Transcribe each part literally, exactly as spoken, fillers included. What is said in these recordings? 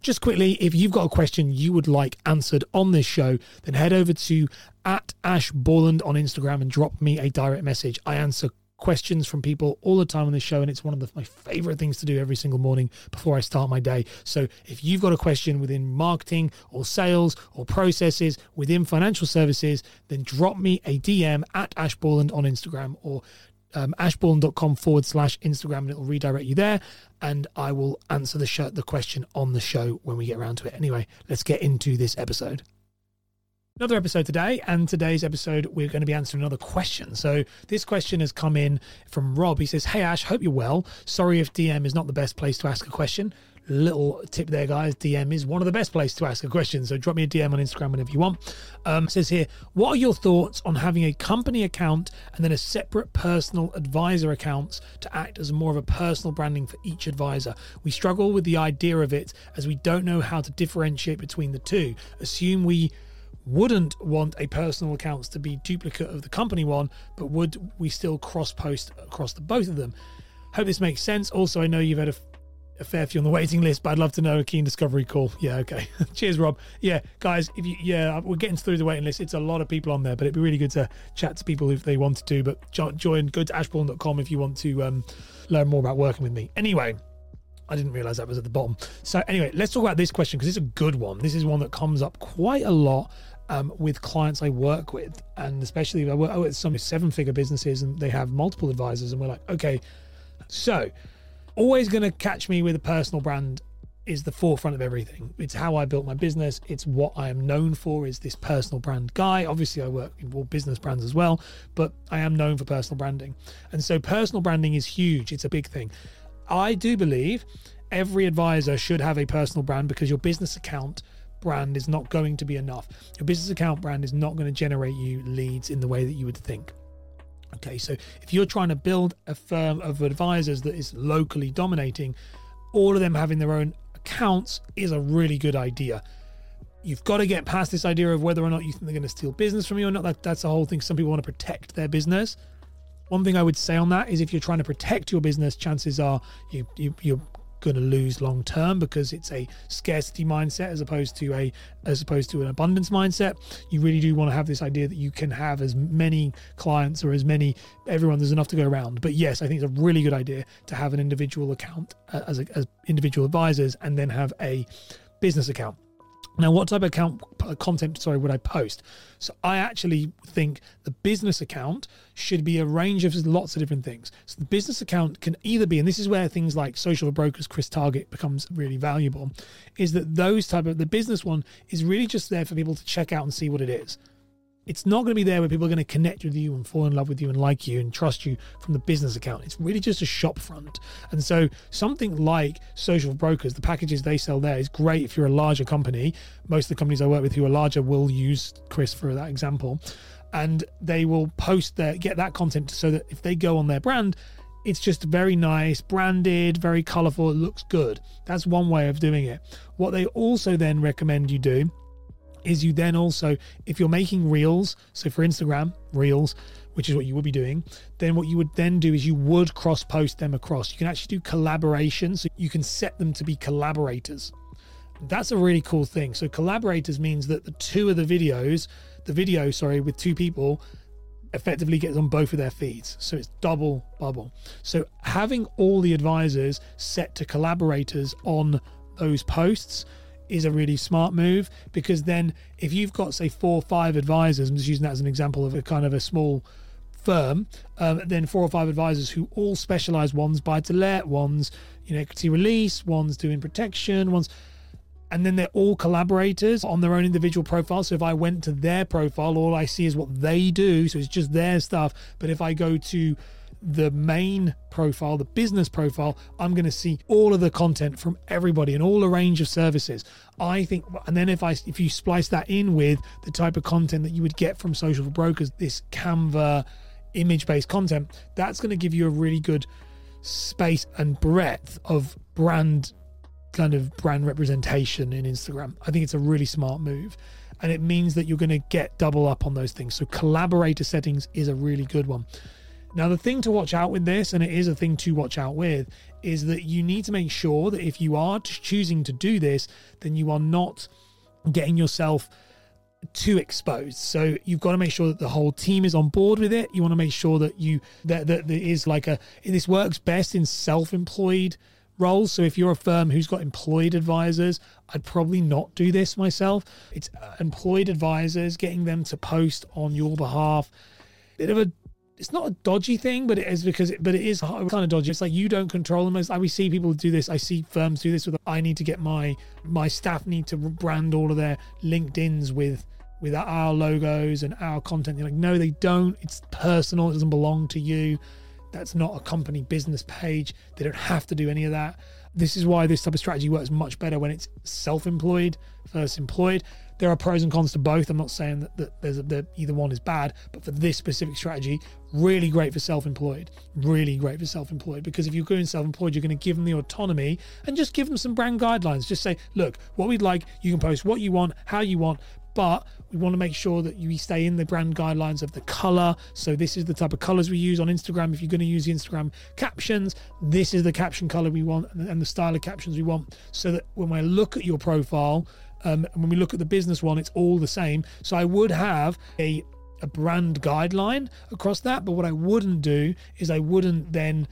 Just quickly, if you've got a question you would like answered on this show, then head over to at Ash Borland on Instagram and drop me a direct message. I answer questions from people all the time on this show, and it's one of the, my favorite things to do every single morning before I start my day. So if you've got a question within marketing or sales or processes within financial services, then drop me a D M at Ash Borland on Instagram, or um, ashborland.com forward slash Instagram, and it'll redirect you there, and I will answer the show, the question on the show when we get around to it. Anyway, let's get into this episode. Another episode today, and today's episode we're going to be answering another question. So this question has come in from Rob. He says, "Hey Ash, hope you're well. Sorry if D M is not the best place to ask a question." Little tip there, guys. D M is one of the best places to ask a question. So drop me a D M on Instagram whenever you want. Um, it says here, what are your thoughts on having a company account and then a separate personal advisor accounts to act as more of a personal branding for each advisor? We struggle with the idea of it as we don't know how to differentiate between the two. Assume we wouldn't want a personal accounts to be duplicate of the company one, but would we still cross post across the both of them? Hope this makes sense. Also, I know you've had a, a fair few on the waiting list, but I'd love to know a keen discovery call. Yeah, okay. Cheers, Rob. Yeah, guys, if you yeah, we're getting through the waiting list. It's a lot of people on there, but it'd be really good to chat to people if they wanted to. But join, go to ashborland dot com if you want to um, learn more about working with me. Anyway, I didn't realize that was at the bottom. So anyway, let's talk about this question because it's a good one. This is one that comes up quite a lot um, with clients I work with, and especially I work with some seven-figure businesses and they have multiple advisors, and we're like, okay, so always going to catch me with a personal brand is the forefront of everything. It's how I built my business. It's what I am known for, is this personal brand guy. Obviously, I work in all business brands as well, but I am known for personal branding. And so personal branding is huge. It's a big thing. I do believe every advisor should have a personal brand because your business account brand is not going to be enough. Your business account brand is not going to generate you leads in the way that you would think. Okay, so if you're trying to build a firm of advisors that is locally dominating, all of them having their own accounts is a really good idea. You've got to get past this idea of whether or not you think they're going to steal business from you or not. That, that's the whole thing. Some people want to protect their business. One thing I would say on that is if you're trying to protect your business, chances are you, you, you're going to lose long term because it's a scarcity mindset as opposed to a as opposed to an abundance mindset. You really do want to have this idea that you can have as many clients or as many everyone there's enough to go around. But yes, I think it's a really good idea to have an individual account as a, as individual advisors and then have a business account. Now, what type of account content, sorry, would I post? So I actually think the business account should be a range of lots of different things. So the business account can either be, and this is where things like Social for Brokers, Chris Target becomes really valuable, is that those type of, the business one is really just there for people to check out and see what it is. It's not going to be there where people are going to connect with you and fall in love with you and like you and trust you from the business account. It's really just a shop front. And so something like Social for Brokers, the packages they sell there is great if you're a larger company. Most of the companies I work with who are larger will use Chris for that example. And they will post their, get that content so that if they go on their brand, it's just very nice, branded, very colorful. It looks good. That's one way of doing it. What they also then recommend you do is you then also, if you're making reels, so for Instagram, reels, which is what you would be doing, then what you would then do is you would cross-post them across. You can actually do collaboration, so you can set them to be collaborators. That's a really cool thing. So collaborators means that the two of the videos, the video, sorry, with two people, effectively gets on both of their feeds. So it's double bubble. So having all the advisors set to collaborators on those posts is a really smart move, because then if you've got, say, four or five advisors, I'm just using that as an example of a kind of a small firm, um, then four or five advisors who all specialize, one's buy to let, one's, you know, equity release, one's doing protection, one's, and then they're all collaborators on their own individual profile. So if I went to their profile, all I see is what they do, so it's just their stuff. But if I go to the main profile, the business profile, I'm going to see all of the content from everybody and all the range of services. I think, and then if I if you splice that in with the type of content that you would get from Social for Brokers, this Canva image-based content, that's going to give you a really good space and breadth of brand kind of brand representation in Instagram. I think it's a really smart move, and it means that you're going to get double up on those things. So collaborator settings is a really good one. Now, the thing to watch out with this, and it is a thing to watch out with, is that you need to make sure that if you are choosing to do this, then you are not getting yourself too exposed. So you've got to make sure that the whole team is on board with it. You want to make sure that you that, that there is like a this works best in self-employed roles. So if you're a firm who's got employed advisors, I'd probably not do this myself. It's employed advisors, getting them to post on your behalf. Bit of a It's not a dodgy thing, but it is because, it, but it is kind of dodgy. It's like you don't control them. As I we see people do this. I see firms do this with. I need to get my my staff need to brand all of their LinkedIns with with our logos and our content. You're like, no, they don't. It's personal. It doesn't belong to you. That's not a company business page. They don't have to do any of that. This is why this type of strategy works much better when it's self-employed versus employed. There are pros and cons to both. I'm not saying that, that there's a, that either one is bad, but for this specific strategy, really great for self-employed. Really great for self-employed, because if you're going self-employed, you're going to give them the autonomy and just give them some brand guidelines. Just say, look, what we'd like, you can post what you want, how you want, but we want to make sure that you stay in the brand guidelines of the color. So this is the type of colors we use on Instagram. If you're going to use the Instagram captions, this is the caption color we want and the style of captions we want, so that when we look at your profile, um, and when we look at the business one, it's all the same. So I would have a, a brand guideline across that, but what I wouldn't do is I wouldn't then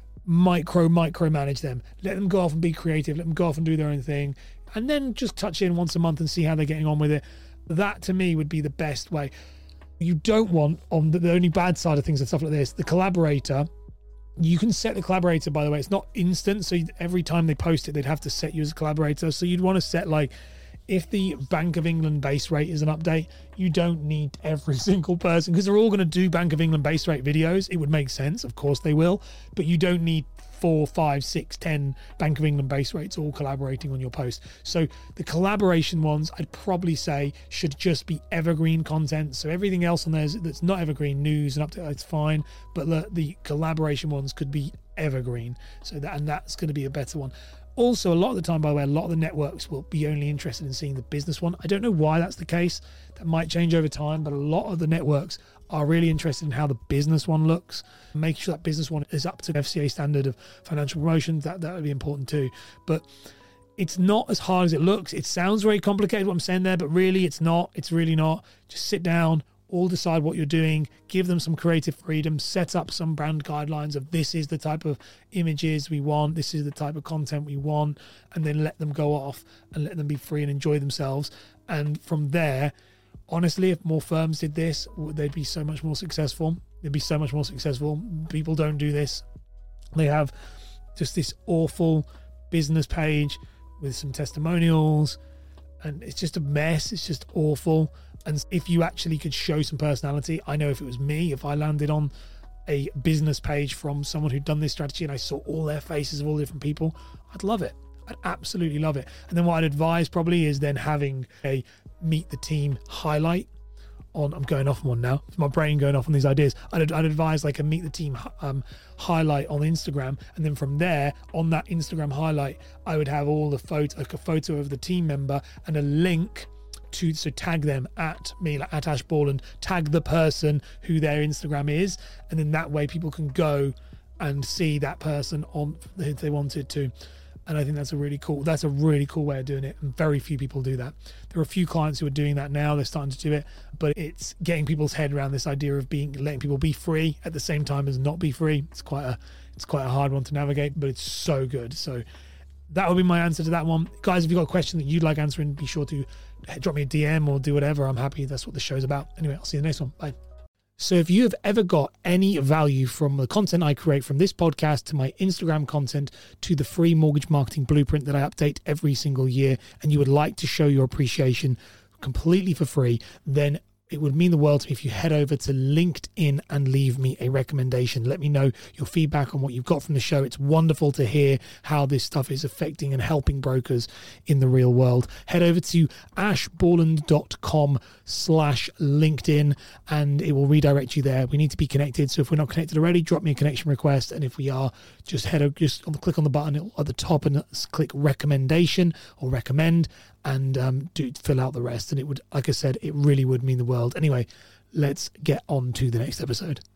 micro, micro manage them. Let them go off and be creative. Let them go off and do their own thing. And then just touch in once a month and see how they're getting on with it. That to me would be the best way. You don't want, on the, the only bad side of things and stuff like this, the collaborator. You can set the collaborator, by the way. It's not instant, so every time they post it, they'd have to set you as a collaborator. So you'd want to set, like, if the Bank of England base rate is an update, you don't need every single person, because they're all going to do Bank of England base rate videos. It would make sense, of course they will, but you don't need four, five, six, ten Bank of England base rates all collaborating on your post. So the collaboration ones, I'd probably say, should just be evergreen content. So everything else on there that's not evergreen, news and update, it's fine, but the, the collaboration ones could be evergreen. So that, and that's going to be a better one. Also, a lot of the time, by the way, a lot of the networks will be only interested in seeing the business one. I don't know why that's the case. That might change over time, but a lot of the networks are really interested in how the business one looks. Making sure that business one is up to F C A standard of financial promotions, that, that would be important too. But it's not as hard as it looks. It sounds very complicated what I'm saying there, but really it's not. It's really not. Just sit down, all decide what you're doing, give them some creative freedom, set up some brand guidelines of this is the type of images we want, this is the type of content we want, and then let them go off and let them be free and enjoy themselves. And from there, honestly, if more firms did this, they'd be so much more successful. They'd be so much more successful. People don't do this. They have just this awful business page with some testimonials, and it's just a mess. It's just awful. And if you actually could show some personality, I know if it was me, if I landed on a business page from someone who'd done this strategy and I saw all their faces of all different people, I'd love it. I'd absolutely love it. And then what I'd advise probably is then having a meet the team highlight on, I'm going off on one now, it's my brain going off on these ideas. I'd, I'd advise like a meet the team um, highlight on Instagram. And then from there, on that Instagram highlight, I would have all the photo, like a photo of the team member and a link to, so tag them at me, like at Ash Borland, tag the person who their Instagram is. And then that way people can go and see that person on if they wanted to. And I think that's a really cool, that's a really cool way of doing it. And very few people do that. There are a few clients who are doing that now. They're starting to do it, but it's getting people's head around this idea of being, letting people be free at the same time as not be free. It's quite a, it's quite a hard one to navigate, but it's so good. So that would be my answer to that one. Guys, if you've got a question that you'd like answering, be sure to drop me a D M or do whatever. I'm happy. That's what the show's about. Anyway, I'll see you in the next one. Bye. So if you have ever got any value from the content I create, from this podcast to my Instagram content to the free mortgage marketing blueprint that I update every single year, and you would like to show your appreciation completely for free, then it would mean the world to me if you head over to LinkedIn and leave me a recommendation. Let me know your feedback on what you've got from the show. It's wonderful to hear how this stuff is affecting and helping brokers in the real world. Head over to ashborland.com slash LinkedIn and it will redirect you there. We need to be connected. So if we're not connected already, drop me a connection request. And if we are, just head over, just on the, click on the button at the top and click recommendation or recommend, and um, do fill out the rest. And it would, like I said, it really would mean the world. Anyway, let's get on to the next episode.